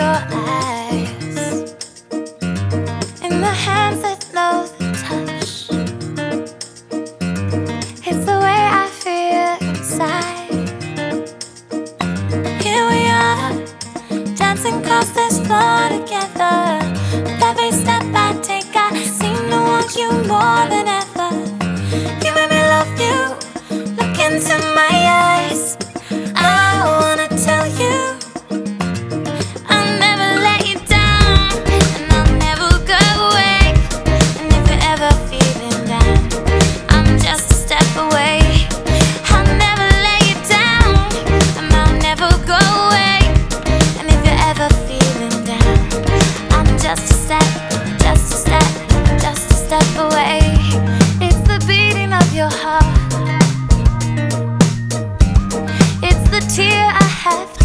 your eyes, in the hands that know the touch. It's the way I feel inside. Here we are, dancing across this floor together. With every step I take, I seem to want you more than ever. You made me love you, look into my eyes. I wanna tell you I'll never let you down, and I'll never go away. And if you're ever feeling down, I'm just a step away. I'll never let you down, and I'll never go away. And if you're ever feeling down, I'm just a step, just a step, just a step away. It's the beating of your heart, it's the tear I have